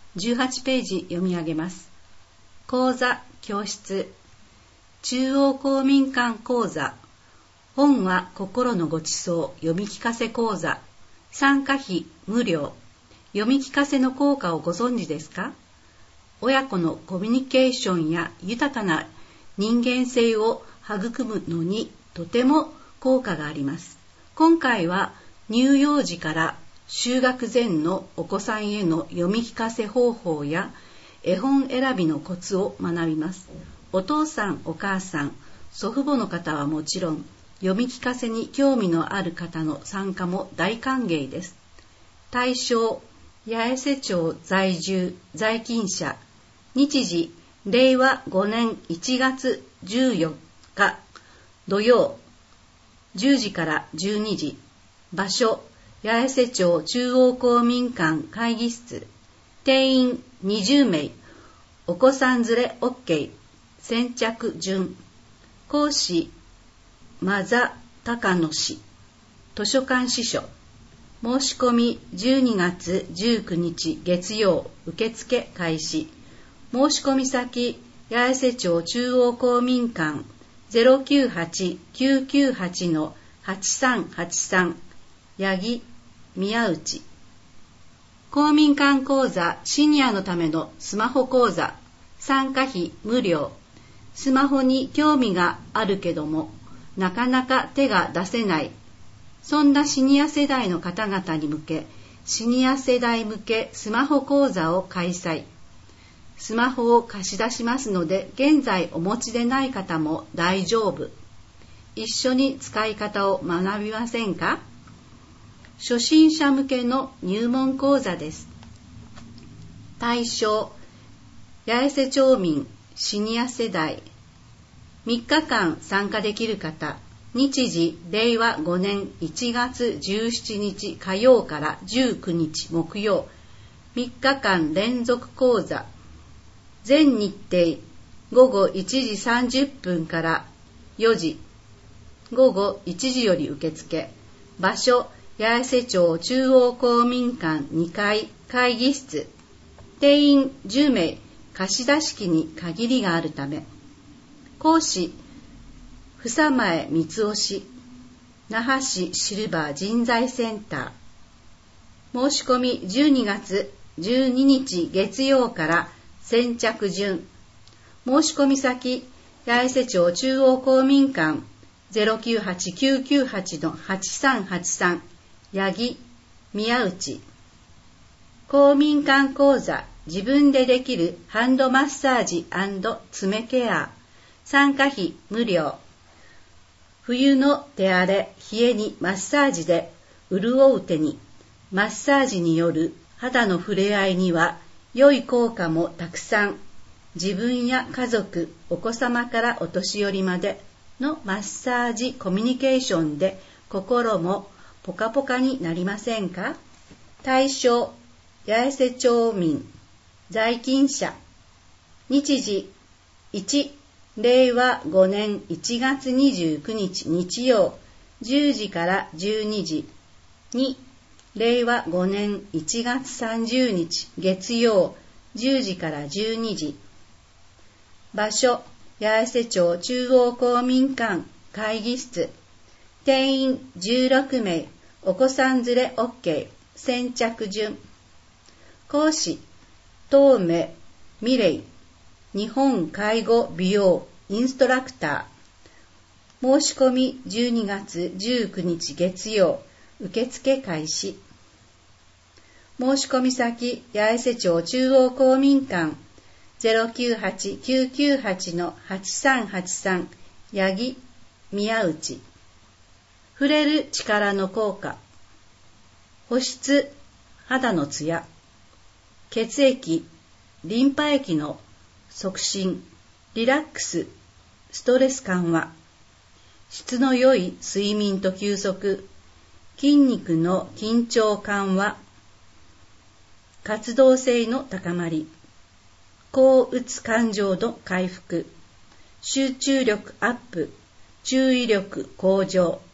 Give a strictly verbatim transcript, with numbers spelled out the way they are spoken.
じゅうはちページ読み上げます。講座教室中央公民館講座本は心のごちそう読み聞かせ講座参加費無料。読み聞かせの効果をご存知ですか？親子のコミュニケーションや豊かな人間性を育むのにとても効果があります。今回は乳幼児から就学前のお子さんへの読み聞かせ方法や絵本選びのコツを学びます。お父さん、お母さん、祖父母の方はもちろん、読み聞かせに興味のある方の参加も大歓迎です。対象、八重瀬町在住、在勤者、日時、れいわごねんいちがつじゅうよっか、土曜、じゅうじからじゅうにじ、場所、八重瀬町中央公民館会議室、定員にじゅうめい、お子さん連れ OK、先着順、講師、間座高野氏、図書館司書、申し込みじゅうにがつじゅうくにち月曜、受付開始、申し込み先、八重瀬町中央公民館 ゼロきゅうはち きゅうきゅうはち のはちさんはちさん、八木宮内。公民館講座シニアのためのスマホ講座、参加費無料。スマホに興味があるけども、なかなか手が出せない。そんなシニア世代の方々に向け、シニア世代向けスマホ講座を開催。スマホを貸し出しますので、現在お持ちでない方も大丈夫。一緒に使い方を学びませんか？初心者向けの入門講座です。対象、八重瀬町民、シニア世代。みっかかん参加できる方、日時、れいわごねんいちがつじゅうしちにち火曜からじゅうくにち木曜、みっかかん連続講座。全日程、ごごいちじさんじゅっぷんからよじ、ごごいちじより受付。場所、八重瀬町中央公民館にかい会議室。定員じゅうめい、貸し出し機に限りがあるため。講師、房前光雄氏、那覇市シルバー人材センター。申し込みじゅうにがつじゅうににち月曜から先着順。申し込み先、八重瀬町中央公民館 ゼロきゅうはち きゅうきゅうはち のはちさんはちさん、八木宮内。公民館講座、自分でできるハンドマッサージ&爪ケア。参加費無料。冬の手荒れ、冷えにマッサージで潤う手に、マッサージによる肌の触れ合いには良い効果もたくさん。自分や家族、お子様からお年寄りまでのマッサージコミュニケーションで心もポカポカになりませんか？対象、八重瀬町民、在勤者。日時、いち、れいわごねんいちがつにじゅうくにち日曜、じゅうじからじゅうにじ。に、れいわごねんいちがつさんじゅうにち月曜、じゅうじからじゅうにじ。場所、八重瀬町中央公民館会議室。定員じゅうろくめい、お子さん連れ OK、先着順。講師、東目美玲、日本介護美容インストラクター。申し込みじゅうにがつじゅうくにち月曜、受付開始。申し込み先、八重瀬町中央公民館 ゼロきゅうはち きゅうきゅうはち のはちさんはちさん、八木宮内。触れる力の効果。保湿、肌のツヤ。血液、リンパ液の促進、リラックス、ストレス緩和。質の良い睡眠と休息、筋肉の緊張緩和。活動性の高まり、抗うつ感情の回復、集中力アップ、注意力向上。